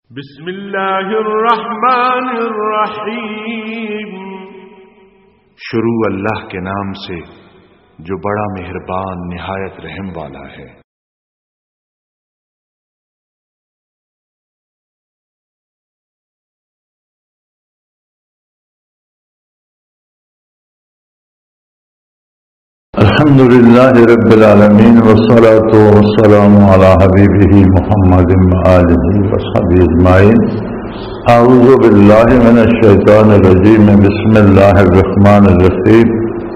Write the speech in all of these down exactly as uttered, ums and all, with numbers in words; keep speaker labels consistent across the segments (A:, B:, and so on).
A: بسم اللہ الرحمن الرحیم۔
B: شروع اللہ کے نام سے جو بڑا مہربان نہایت رحم والا ہے۔
C: الحمد للہ رب العالمین والصلاة والسلام علی حبیبہ محمد وآلہ وصحبہ اجمعین۔ اعوذ باللہ من الشیطان الرجیم، بسم اللہ الرحمن الرحیم۔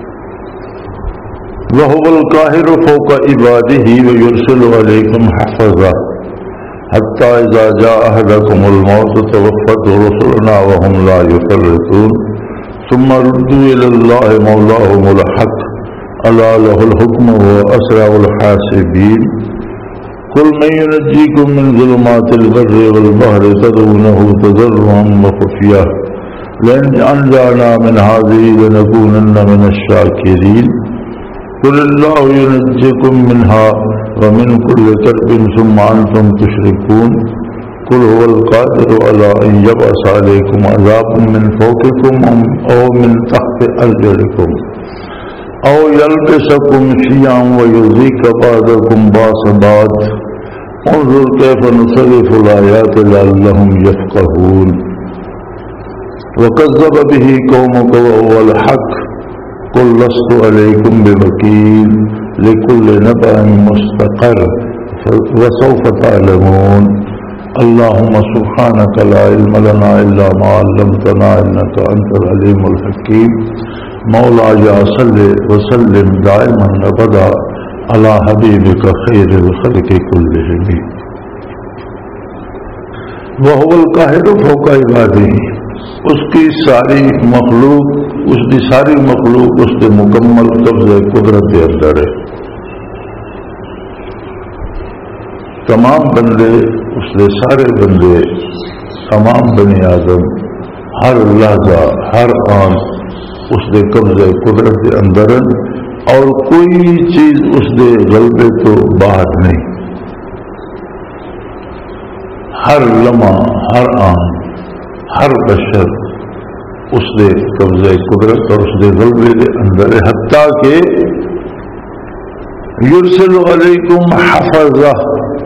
C: وَهُوَ الْقَاهِرُ فَوْقَ عِبَادِهِ وَيُرْسِلُ عَلَيْكُمْ حَفَظًا حَتَّى إِذَا جَاءَ أَحَدَكُمُ الْمَوْتُ تَوَفَّتْهُ رُسُلُنَا وَهُمْ لَا يُفَرِّطُونَ ثُمَّ رُدُّوا إِلَى اللَّهِ مَوْلَاهُمُ الْحَقِّ أَلَا لَهُ الْحُكْمُ وَهُوَ أَسْرَعُ الْحَاسِبِينَ۔ قُلْ مَن يُنَجِّيكُم مِّن ظُلُمَاتِ الْبَرِّ وَالْبَحْرِ تَدْعُونَهُ تَضَرُّعًا وَخُفْيَةً لَئِنْ أَنجَانَا مِنْ هَٰذِهِ لَنَكُونَنَّ مِنَ الشَّاكِرِينَ۔ قُلِ اللَّهُ يُنَجِّيكُم مِّنْهَا وَمِنْ كُلِّ كَرْبٍ ثُمَّ أَنتُمْ تُشْرِكُونَ۔ قُلْ هُوَ الْقَادِرُ عَلَىٰ أَن يَبْعَثَ عَلَيْكُمْ عَذَابًا مِّن فَوْقِكُمْ أَوْ مِن تَحْتِ أَرْجُلِكُمْ أَوْ يَلْبِسَكُمْ شِيَعًا وَيُذِيقَ بَعْضَكُمْ بَأْسَ بَعْضٍ انظُرْ كَيْفَ نُصَرِّفُ الْآيَاتِ لَعَلَّهُمْ يَفْقَهُونَ۔ وَكَذَّبَ بِهِ قَوْمُكَ وَهُوَ الْحَقُّ قُل لَّسْتُ عَلَيْكُمْ بِوَكِيلٍ لِكُلِّ نَبَإٍ مُّسْتَقَرٌّ وَسَوْفَ تَعْلَمُونَ۔ اللهم سبحانك لا علم لنا إلا ما علمتنا إنك أنت العليم الحكيم۔ مولاي صل وسلم دائما ابدا على حبيبك خير الخلق كلهم۔ وهو القاهر فوق عباده، اس کی ساری مخلوق اس کی ساری مخلوق اس کے مکمل قبضہ قدرت کے اندر ہے۔ تمام بندے اس کے سارے بندے تمام بنی آدم ہر لحظہ ہر آن اس دے قبضہ قدرت کے اندر اور کوئی چیز اس دے غلبے تو باہر نہیں۔ ہر لمحہ ہر آن ہر بشر اس دے قبضہ قدرت اور اس دے غلبے کے اندر ہے، حتیٰ کہ یرسل علیکم حفظہ،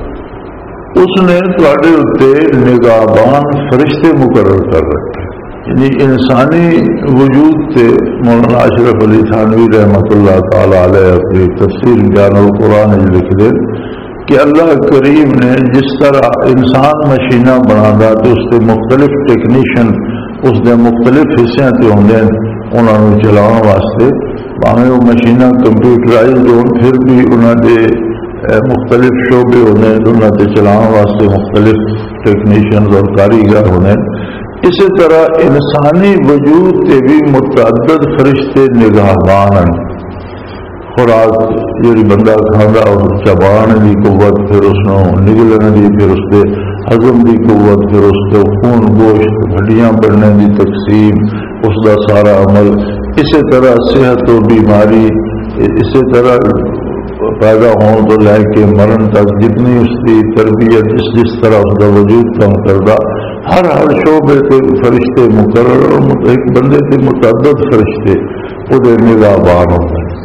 C: اس نے تواڈے اتے نگہبان فرشتے مقرر کر رکھے۔ یعنی انسانی وجود سے مولانا اشرف علی تھانوی رحمۃ اللہ تعالی علیہ اپنی تفسیر بیان القرآن لکھ دے کہ اللہ کریم نے جس طرح انسان مشینہ بنا تو اس کے مختلف ٹیکنیشین اس کے مختلف حصوں سے ہوندے انہوں نے چلاؤ واسطے، بھاویں وہ مشینہ کمپیوٹرائزڈ ہو پھر بھی انہوں نے مختلف شعبے ہونے انہوں نے چلاؤ واسطے مختلف ٹیکنیشین اور کاریگر ہونے، اسی طرح انسانی وجود سے بھی متعدد فرشتے نگہبان، خوراک جی بندہ کھانا اور چبان کی قوت، پھر اس کو نگلنے کی، پھر اس کے ہضم کی قوت، پھر اس کے خون گوشت ہڈیاں بڑھنے کی تقسیم، اس کا سارا عمل، اسی طرح صحت و بیماری، اسی طرح پیدا ہونے تو لے کے مرن تک جتنی اس کی تربیت جس جس طرح اس کا وجود کام کرتا، ہر ہر شعبے سے فرشتے مقرر اور ایک بندے سے متعدد فرشتے وہ نگہبان ہوتے ہیں۔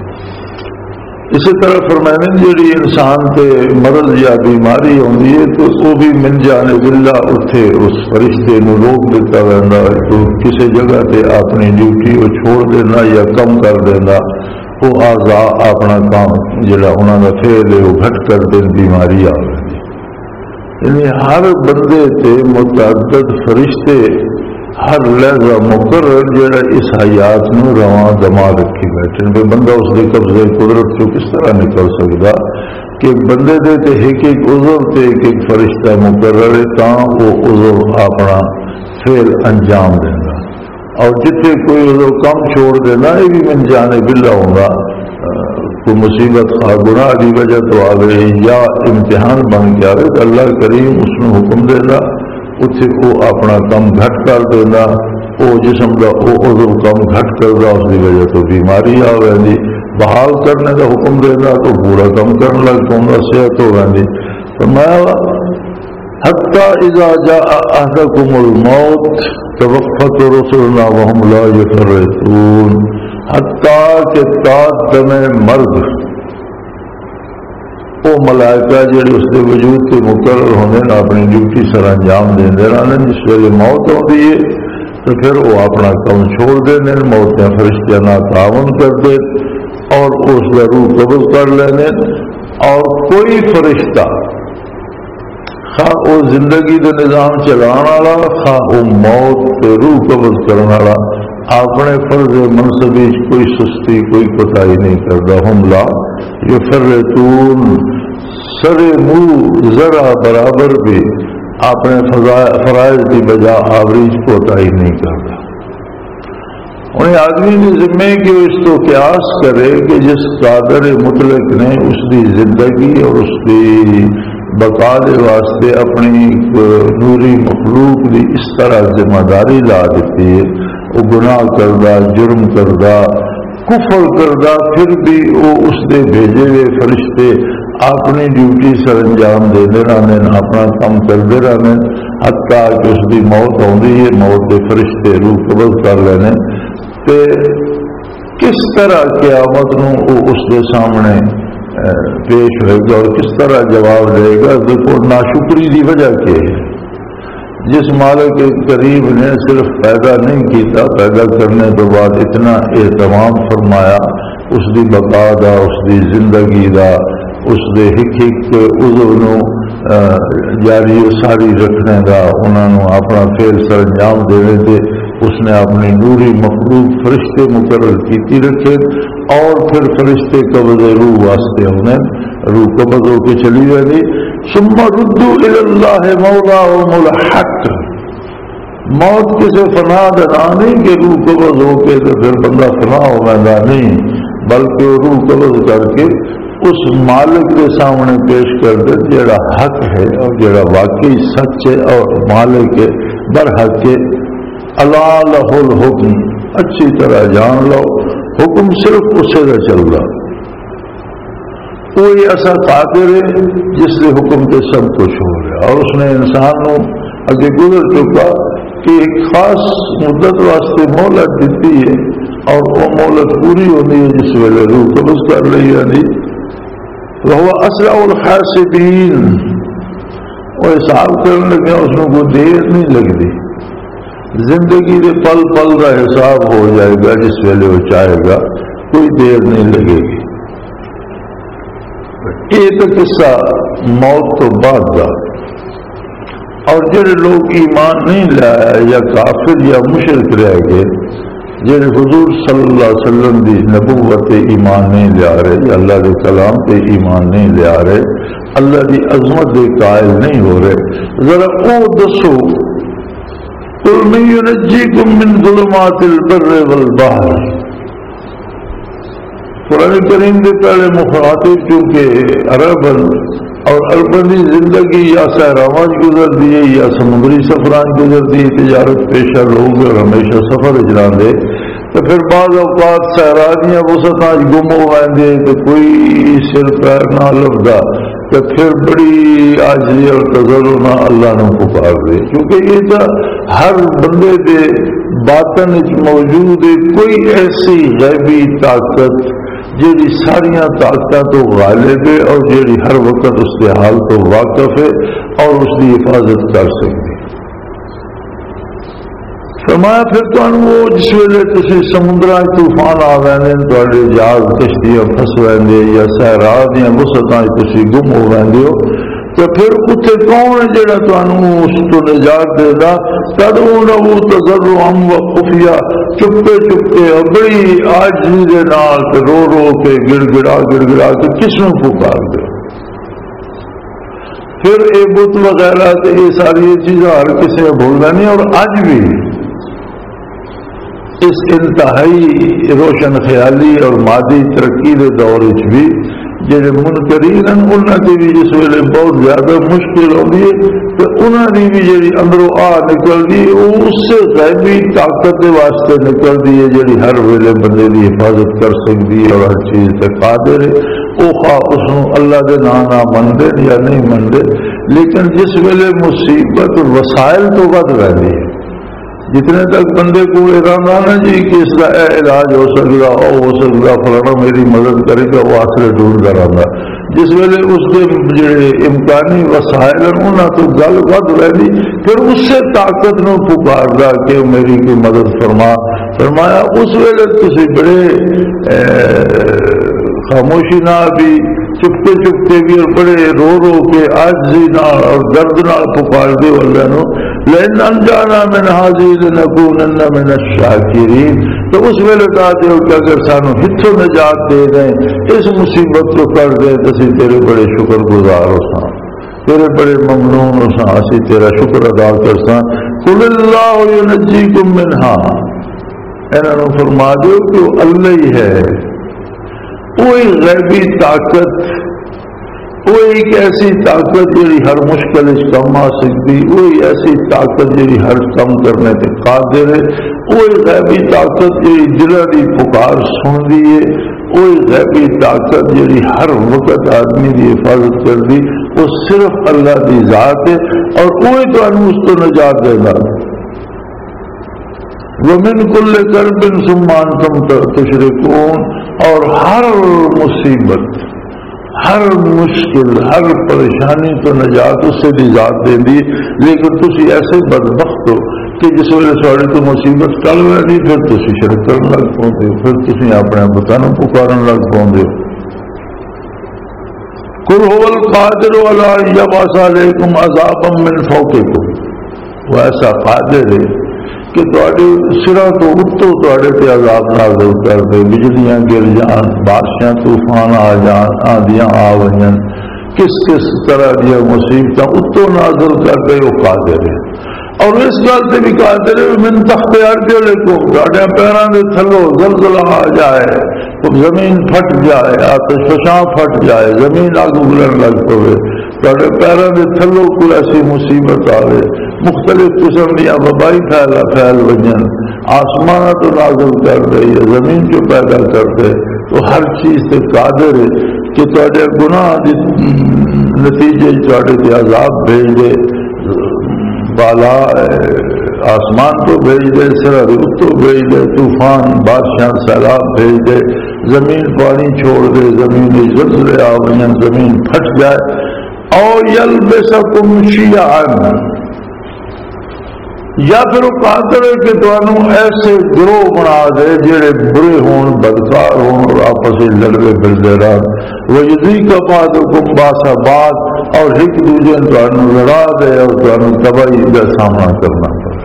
C: اسی طرح فرمانے جی انسان سے مرض یا بیماری ہوتی ہے تو وہ بھی من جانب اللہ اتنے اس فرشتے نو روک دیتا رہتا ہے، تو کسی جگہ سے اپنی ڈیوٹی وہ چھوڑ دینا یا کم کر دینا، وہ اعضاء اپنا کام جڑا انہوں کا فعل ہے وہ گھٹ کر دیں، بیماری آ گئی۔ یعنی ہر بندے سے متعدد فرشتے ہر لہذا مقرر جڑا اس حیات نو رواں دما رکھی بیٹھے، بھائی بندہ اس کے قبضے قدرت سے کس طرح نکل سکتا کہ بندے دے تے ایک ایک عضو سے ایک ایک فرشتہ مقرر ہے تاں وہ عضو اپنا فعل انجام دینا، اور جتنے کوئی عضو کم چھوڑ دینا یہ بھی من جانب اللہ ہوگا، کوئی مصیبت خواہ گناہ کی وجہ تو آئے یا امتحان بن کے آئے تو اللہ کریم اس نے حکم دینا اتنے وہ اپنا کم گھٹ کر دینا، وہ جسم کا وہ عضو کم گھٹ کرتا اس کی وجہ تو بیماری آ گئی، بحال کرنے کا حکم دینا تو پورا کم کرنے لگ پاؤں گا، صحت ہو گئی۔ تو میں حتی اذا جاء احدکم الموت توفت رسلنا وهم لا یفرطون، حتیٰ کہ تا دم مرگ وہ ملائکہ جڑے اس کے وجود کے مقرر ہونے اپنی ڈیوٹی سر انجام دے رہے ہیں، جس ویلے موت آتی ہے تو پھر وہ اپنا کام چھوڑ دیں، موت کے فرشتے نہ تعاون کرتے اور اس کا روح قبض کر لینے، اور کوئی فرشتہ خواہ وہ زندگی کا نظام چلان والا خواہ وہ موت کے روح قبض کرنے والا اپنے فرض منصبی کوئی سستی کوئی کوتاہی نہیں کرتا۔ ہم لا یفرطون، سر منہ ذرا برابر بھی اپنے فرائض کی بجا آوریج کوتاہی نہیں کرتا۔ انہیں آدمی نے ذمہ کہ وہ اس تو قیاس کرے کہ جس قادر مطلق نے اس کی زندگی اور اس کی بقا دے واسطے اپنی نوری مخلوق کی اس طرح ذمہ داری لا دیتی ہے، وہ گناہ کردہ، جرم کردہ، کفر کردہ، پھر بھی وہ اس دے بھیجے ہوئے فرشتے اپنی ڈیوٹی سر انجام دے رہے ہیں، اپنا کام کرتے رہے، حتیٰ کہ اس کی موت آتی ہے، موت کے فرشتے روح قبض کر لینے، تے کس طرح قیامت نو وہ اس کے سامنے پیش ہوئے گا اور کس طرح جواب دے گا۔ دیکھو ناشکری کی وجہ کیا ہے، جس مالک کریم نے صرف پیدا نہیں کیتا، پیدا کرنے تو بعد اتنا اہتمام فرمایا اس کی بقا دا، اس کی زندگی دا، اس دے ہک ہک عضو نو جاری ساری رکھنے دا، انہوں نے اپنا فعل سر انجام دینے دے، اس نے اپنی نوری مخلوق فرشتے مقرر کیتی رکھے، اور پھر فرشتے قبض روح واسطے انہیں روح قبض ہو کے چلی رہی۔ ثم ردوا الی اللہ مولاہم الحق، موت کسی فنا دینا نہیں کہ روح قبض ہو کے تو پھر بندہ فنا ہو گا، نہیں، بلکہ روح قبض کر کے اس مالک کے سامنے پیش کر دے جڑا حق ہے اور جڑا واقعی سچ ہے اور مالک ہے برحق ہے۔ الا لہ الحکم، اچھی طرح جان لو حکم صرف اسے کا چل رہا، کوئی ایسا قادر ہے جس سے حکم کے سب کچھ ہو گیا، اور اس نے انسان کو اگے گزر چکا کہ ایک خاص مدت واسطے مہلت دیتی ہے، اور وہ مہلت پوری ہوتی ہے جس ویلے روح قبض کر رہی ہے، نہیں وہ اسرع الحاسبین، وہ حساب کرنے لگے اس میں کوئی دیر نہیں لگتی، زندگی کے پل پل کا حساب ہو جائے گا جس ویلے وہ چاہے گا، کوئی دیر نہیں لگے گی۔ ایک قصہ موت تو بعد کا، اور جڑے لوگ ایمان نہیں لایا یا کافر یا مشرک رہ گئے، جڑے حضور صلی اللہ علیہ وسلم کی نبوت ایمان نہیں لیا رہے، یا اللہ کے کلام پہ ایمان نہیں لیا رہے، اللہ کی عظمت کے قائل نہیں ہو رہے، ذرا او دسو قل من ينجيكم من ظلمات البر والبحر، قرآن کریم کے پہلے مخاطب چونکہ عربن اور عربنی زندگی یا صحراواں گزر دی یا سمندری سفران گزر دی، تجارت پیشہ لوگ اور ہمیشہ سفر اجران دے، تو پھر بعض اوقات صحرانیاں وسطاں گم ہو گئے تو کوئی سر پیر نہ لبدا، تو پھر بڑی عاجزی اور تضرع نہ اللہ نے پکار دے، کیونکہ یہ تو ہر بندے دے باطن موجود ہے کوئی ایسی غیبی طاقت جیڑی ساریاں طاقتیں تو غالب ہے اور جیڑی ہر وقت اس کے حال تو واقف ہے اور اس کی حفاظت کر سکتی۔ فرمایا پھر تمہیں وہ جس ویلے تسی سمندراں طوفان آ ویندے تواڈے جہاز کشتیاں پھس ویندے یا صحرا دیاں وسطاں تسی گم ہو ویندے ہو، تو پھر اتنے کون ہے جڑا تمہیں اس تو نجات دے گا؟ تدعونہ تضرعا وخفیا، چپے چپے اور بڑی عاجزی دے نال رو رو کے گڑ گڑا گڑ گڑا کے کس میں پکار دے۔ پھر اے بت وغیرہ یہ ساری چیزیں ہر کسی بھولنا نہیں، اور اج بھی اس انتہائی روشن خیالی اور مادی ترقی کے دور بھی جڑے منکرین ہیں انہوں کی بھی جس ویلے بہت زیادہ مشکل ہوتی ہے تو انہوں کی بھی جی اندروں آ نکلتی ہے وہ اس سے غیبی طاقت کے واسطے نکلتی ہے جی ہر ویلے بندے کی حفاظت کر سکتی ہے اور ہر چیز سے قادر ہے، وہ خواہ اس اللہ کے نام نہ منتے یا نہیں منتے، لیکن جس ویلے مصیبت وسائل تو ود رہی ہے، جتنے تک بندے کو ارادہ نہ جی کہ اس کا اے علاج ہو سکتا او ہو سکتا فلانا میری مدد کرے گا، وہ آسرے ڈھونڈ کر آتا، جس ویلے اس کے جڑے امکانی وسائل انہوں تو گل ود رہی، پھر اس سے طاقت نو پکاردا کہ میری کوئی مدد فرما فرمایا اس ویلے تسی بڑے خاموشی نہ بھی چپتے چپتے بھی اور بڑے رو رو کے عاجزی نال اور درد نال پکار دے اللہ نو لئن انجانا من هذه لنكونن من الشاکرین، تو اس ویلے کہا دیو کہ اگر سانو ہتھوں نجات دے دیں اس مصیبت کو کر دیں تو اسی تیرے بڑے شکر گزار ہو ساں، تیرے بڑے ممنون ہو ساں، اسی تیرا شکر ادا کر ساں۔ قل اللہ ینجیکم منها، انہوں نے فرما دو کہ اللہ ہی ہے، کوئی غیبی طاقت، کوئی ایک ایسی طاقت جی ہر مشکل اس کم آ سکتی، کوئی ایسی طاقت جی ہر کم کرنے کے قادر ہے، کوئی غیبی طاقت جی دلوں کی پکار سن دی ہے، کوئی غیبی طاقت جی ہر وقت آدمی کی حفاظت کر دی، وہ صرف اللہ کی ذات ہے اور کوئی تو اس کو نجات دے گا۔ ومن کل کرب ثم انتم تشرکون، اور ہر مصیبت، ہر مشکل، ہر پریشانی تو نجات اس سے بھی ذات دے دی، لیکن تسی ایسے بدبخت ہو کہ جس ویلے ساری تو مصیبت ٹل رہی پھر تسی شرک کرن لگ پاؤندے ہو، پھر تسی اپنے بتانوں پکارن لگ پاؤندے ہو۔ قل هو القادر علی ان یبعث علیکم عذابا من فوقکم، وہ ایسا قادر ہے کہ تھوڑے سرا تو اتو تھوڑے تے عذاب نازل کر دے، بجلیاں گر جان، بارشاں طوفان آ جان، آندیاں آ ونجن، کس کس طرح دیا مصیبتاں اتو نازل کر دے، وہ قادر ہے۔ اور اس گل سے بھی قادر ہے من تحت ارجلکم، تھوڑے پیراں دے تھلو زلزلہ آ جائے، زمین پھٹ جائے، آتش فشاں پھٹ جائے، زمین آگ اگلن لگ پوے، تھوڑے پیراں دے تھلو کوئی ایسی مصیبت آوے، مختلف قسم دیا وبائی پھیلا پھیل وجن، آسمان تو نازل کر دے یا زمین جو پیدا کر دے، تو ہر چیز سے قادر ہے کہ تھوڑے گناہ نتیجے تھوڑے کے عذاب بھیج دے، بالا آسمان تو بھیج دے، سرحد اتو بھیج دے، طوفان بادشاہ سیلاب بھیج دے، زمین پانی چھوڑ دے، زمین زلزلے آ وجن، زمین پھٹ جائے، او یلبسکم شیعا، یا پھر وہ قادر ہے کہ تمہیں ایسے گروہ بنا دے جڑے برے ہون، بدکار ہون اور آپس میں لڑے پھرتے رہن، وَيُذِيقَ بَعْضُكُمْ بَأْسَ بَعْضٍ، اور ایک دوسرے تمہیں لڑا دے اور تمہیں تباہی کا سامنا کرنا پڑے۔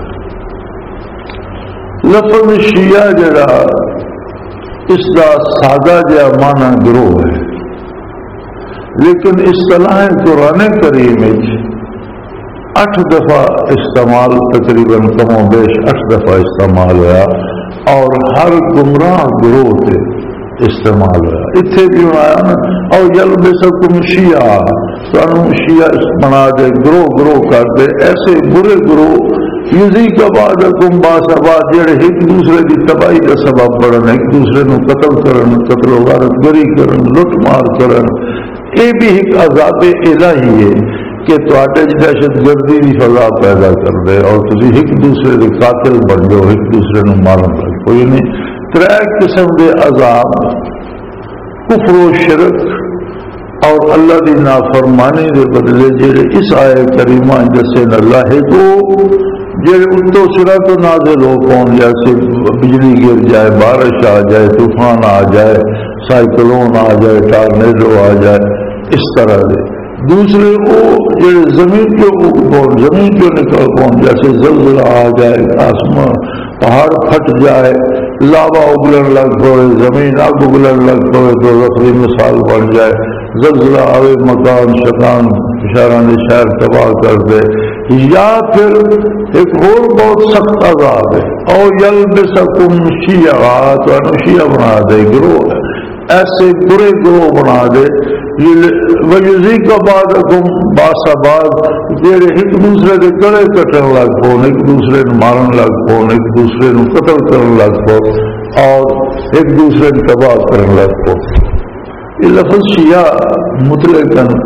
C: لفظ شیعہ جڑا اس کا سادہ جہا معنی گروہ ہے، لیکن اصطلاح قرآن کریم اٹھ دفعہ استعمال، تقریباً کم و بیش اٹھ دفعہ استعمال ہوا، اور ہر گمراہ گروہ سے استعمال ہوا۔ اتنے بھی آیا نا اور یلبسکم شیعا، سانو شیعہ بنا دے، گروہ گروہ کر دے، ایسے برے گروہ یذیق بعضکم بعض بعض، جڑے ایک دوسرے کی تباہی کا سبب بنن، ایک دوسرے کو قتل کرن، قتل و غارت گری کرن، لٹ مار کرن۔ یہ بھی ایک عذاب الہی ہے کہ تواڈے دہشت گردی کی فضا پیدا کر دے اور تسی ایک دوسرے کے قاتل بن جاؤ، ایک دوسرے کو مارن لگ کوئی نہیں۔ تر قسم کے عذاب، کفر و شرک اور اللہ کی نافرمانی کے بدلے جڑے اس آئے کریمہ جیسے اللہ کو جڑے اتو سرا تو نازل ہو پون، جیسے بجلی گر جائے، بارش آ جائے، طوفان آ جائے، سائیکلون آ جائے، ٹارنیڈو آ جائے، اس طرح دے۔ دوسرے وہ جڑے زمین کے اوپر زمین جو نکل پہنچ، جیسے زلزلہ آ جائے، آسمان پہاڑ پھٹ جائے، لاوا اگلن لگ پڑے، زمین آگ اگلن لگ پڑے تو رفری مثال بن جائے، زلزلہ آوے مکان شکان شہران شہر تباہ کر دے، یا پھر ایک اور بہت سخت عذاب ہے، او یلبسکم شیعا، تو شیعہ بنا دے، گروہ ایسے برے گروہ بنا دے، وَيُذِيقَ بَعْضَكُمْ بَأْسَ بَعْضٍ، جڑے ایک دوسرے کے گلے کٹن لگ پون، ایک دوسرے کو مارن لگ پون، ایک دوسرے کو قتل کرن لگ پون اور ایک دوسرے کو تباہ کرن لگ پون۔ یہ لفظ شیعہ مطلقاً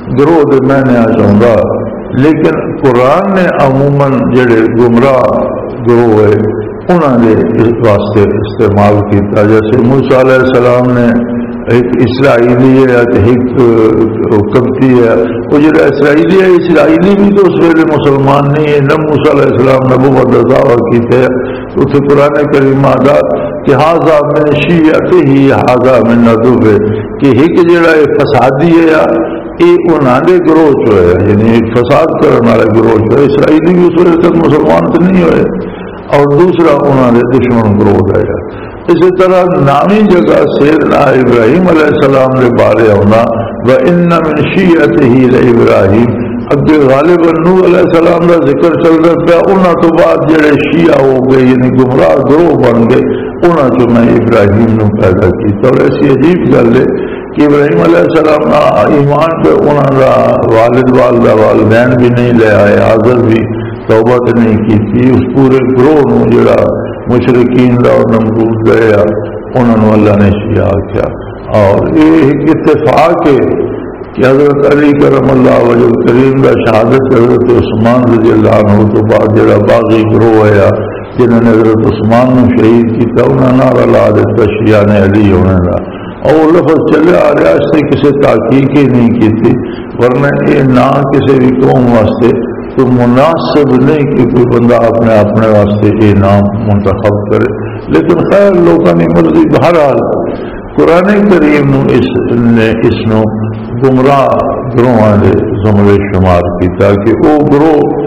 C: گروہ دے میں نے آ چاہتا، لیکن قرآن نے عموماً جڑے گمراہ گروہ ہے انہوں نے اس واسطے استعمال کیتا، جیسے موسیٰ علیہ السلام نے ایک اسرائیلی ہے ایک کبتی ہے، وہ جڑا اسرائیلی ہے اسرائیلی بھی تو اس ویلے مسلمان نہیں ہے، نہ موسیٰ علیہ السلام نبوت دا دعویٰ کیتے اتنے قرآن کریم آدھا کہ ہاذا من شیعتہ ہی ہاذا من عدوہ، کہ ایک جڑا فسادی ہے یہ انہوں نے گروہ چو ہے، یعنی ایک فساد کرنے والا گروہ چو ہے، اسرائیلی بھی اس ویلے تک مسلمان تو نہیں ہوئے، اور دوسرا انہوں نے دشمن گروہ ہے۔ اسی طرح نامی جگہ سیدنا ابراہیم علیہ السلام نے بارے ہونا وَإِنَّ مِن شِيَّتِهِ لِإِبْرَاہِيمَ، اب غالباً نوح علیہ السلام کا ذکر چل رہا پیا، انہوں تو بعد جڑے شیعہ ہو گئے یعنی گمراہ گروہ بن گئے، انہوں تو میں ابراہیم نے پیدا کی۔ تو ایسی عجیب گل ہے کہ ابراہیم علیہ السلام نا ایمان پہ انہوں کا والد والدہ والدین بھی نہیں لے آئے، حاضر بھی توبہ نہیں کی تھی، اس پورے گروہ نو جڑا مشرکین دا اور نمرود گئے انہوں نے اللہ نے شیعہ کیا۔ اور یہ ایک اتفاق ہے کہ حضرت علی کرم اللہ وجہ کریم کا شہادت حضرت عثمان رضی اللہ عنہ تو بعد جڑا باغی گروہ ہے جنہوں نے حضرت عثمان نے شہید کیا انہوں نے نعرہ لا دیتا شیعہ نے علی ہونے کا، اور وہ لفظ چلے آ رہا اس سے کسی تحقیق ہی نہیں کی تھی، ورنہ یہ نہ کسی بھی قوم واسطے تو مناسب نہیں کہ کوئی بندہ اپنے اپنے واسطے یہ نام منتخب کرے، لیکن خیر لوگوں نے مرضی۔ بہرحال قرآن کریم اس نے اس نو گمراہ گروہاں دے زمرے شمار کیتا کہ وہ گروہ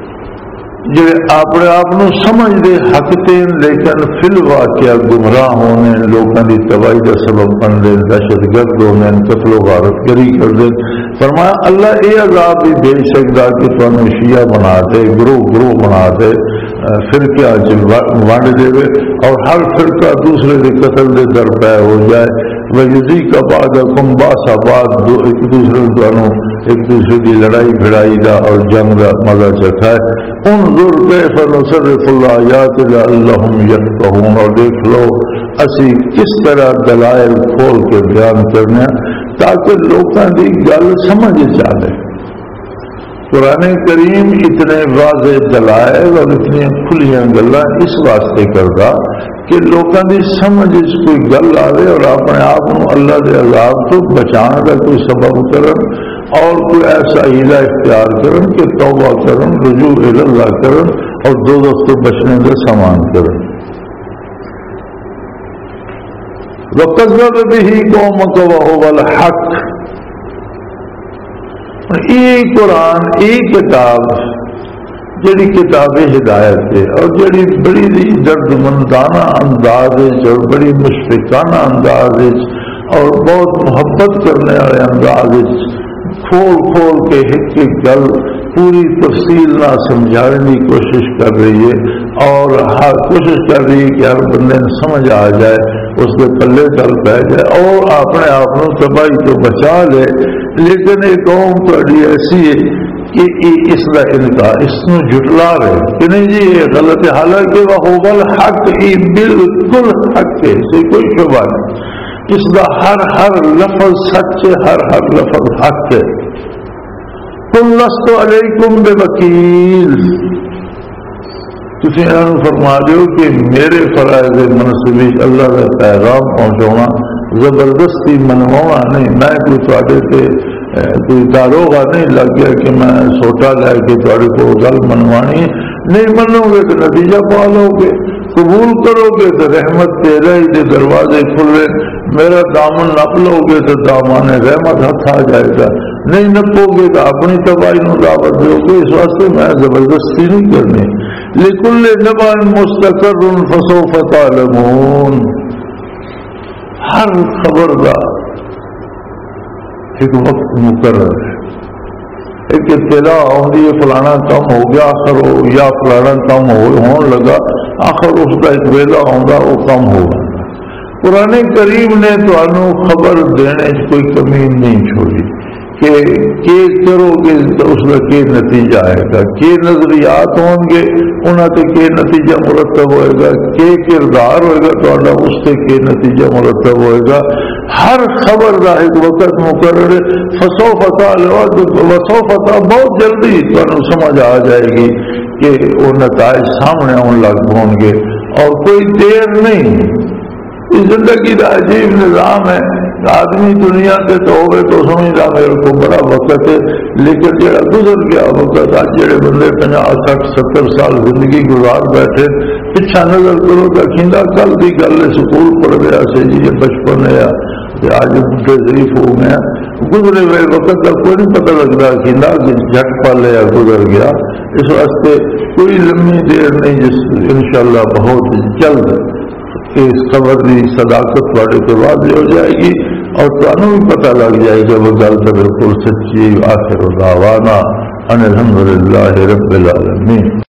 C: جڑے اپنے آپ سمجھ دے حق تین لیکن فی الواقعہ گمراہ ہونے، لوگوں کی تباہی کا سبب بن دے، دہشت گرد ہونے، قتل و غارت گری کر دے۔ فرمایا اللہ یہ عذاب بھی دے سکتا کہ تمہیں شیعہ بنا دے، گروہ گروہ بنا دے، فرقہ ونڈ دے اور ہر فرقہ دوسرے کے قتل دے در پہ ہو جائے، ویزی کا بعد کم باس آباد ایک دوسرے دونوں ایک دوسرے کی لڑائی بھڑائی کا اور جنگ کا مزہ چکھائے۔ ان ضرور کیف نصرف الآیات لعلہم یفقہون، اور دیکھ لو اسی کس طرح دلائل کھول کے بیان کرنے تاکہ لوگوں کی گل سمجھ چاہے۔ قرآن کریم اتنے واضح دلائل اور اتنی کھلیاں گلاں اس واسطے کرتا کہ لوگوں کی سمجھ کوئی گل آئے اور اپنے آپ کو اللہ کے عذاب تو بچانے کا کوئی سبب کرن اور کوئی ایسا ہیلا اختیار کرن کہ توبہ کرن، رجوع الی اللہ کرن اور دوزخ تو بچنے کا سامان کرن۔ وَكَذَّبَ بِهِ قَوْمُكَ وَهُوَ الْحَقُّ، یہ قرآن ایک کتاب جڑی کتاب ہدایت ہے اور جڑی بڑی درد مندانہ انداز اور بڑی مشفقانہ انداز اور بہت محبت کرنے والے انداز کھول کھول کے ایک ایک گل پوری تفصیل نہ سمجھانے کی کوشش کر رہی ہے اور ہر کوشش کر رہی ہے کہ ہر بندے نے سمجھ آ جائے، اس کے پلے چل پہ جائے اور اپنے آپ کو تباہی تو بچا لے۔ لیکن ایک قوم تھوڑی ایسی ہے کہ اس کا انکار اس کو جھٹلا رہے کہ نہیں جی یہ غلط ہے، حالانکہ وہ ہوبل حق ہی بالکل حق ہے، اس سے کوئی شبہ نہیں، اس کا ہر ہر لفظ سچ ہے، ہر ہر لفظ حق ہے۔ قل لست علیکم بوکیل، تسی انہوں فرما دیو کہ میرے فرائض منصبی اللہ کا پیغام پہنچانا زبردستی منوانا نہیں، میں کوئی تھوڑے سے کوئی داروغہ نہیں لگ گیا کہ میں سوٹا لے کے تھوڑے کو گل منوانی ہے، نہیں منو گے تو نتیجہ پالو گے، قبول کرو گے تو رحمت تیرے ہی دے دروازے کھلے، میرا دامن نپ لو گے تو دامان رحمت ہاتھ آ جائے گا، نہیں نپو گے تو اپنی تباہی نو دعوت دو گے۔ اس واسطے میں زبردستی نہیں کرنی۔ لکل نبع مستقر فسوف تعلمون، ہر خبر کا ایک وقت مقرر ہے، ایک اطلاع آتی ہے فلانا کام ہو گیا آخر ہو یا فلانا کام ہون لگا آخر اس کا ایک ویلا آتا وہ کام ہوگا۔ قرآن کریم نے تو خبر دینے کوئی کمی نہیں چھوڑی کہ کے کرو گے تو اس کا کے نتیجہ آئے گا، کے نظریات ہوں گے انہوں سے کے نتیجہ مرتب ہوئے گا، کے کردار ہوئے گا تو اس سے کے نتیجہ مرتب ہوئے گا۔ ہر خبر کا ایک وقت مقرر فسو فتح وسو فتح بہت جلدی تمہیں سمجھ آ جائے گی کہ وہ نتائج سامنے آن لگ پہنچ گے اور کوئی دیر نہیں۔ اس زندگی کا عجیب نظام ہے، آدمی دنیا کے تو ہوئے تو سمجھتا میرے کو بڑا وقت ہے، لیکن جڑا گزر گیا وقت، آج جڑے بندے پناہ سٹھ ستر سال زندگی گزار بیٹھے، پچھا نظر کرو تو کھیندا کل کی گل سکول پڑھ گیا سے جی یہ بچپن ہے آج بڈھے ضعیف ہو گئے، گزرے ہوئے وقت کا کوئی نہیں پتہ لگتا، کھیندا جھٹ پل یا گزر گیا۔ اس واسطے کوئی لمبی دیر نہیں، جس انشاءاللہ بہت جلد اس خبر کی صداقت تھوڑے کے بعد ہو جائے گی اور تمہیں بھی پتہ لگ جائے گا وہ گل تو بالکل سچی۔ آخر دعوانا ان الحمد للہ رب العالمین۔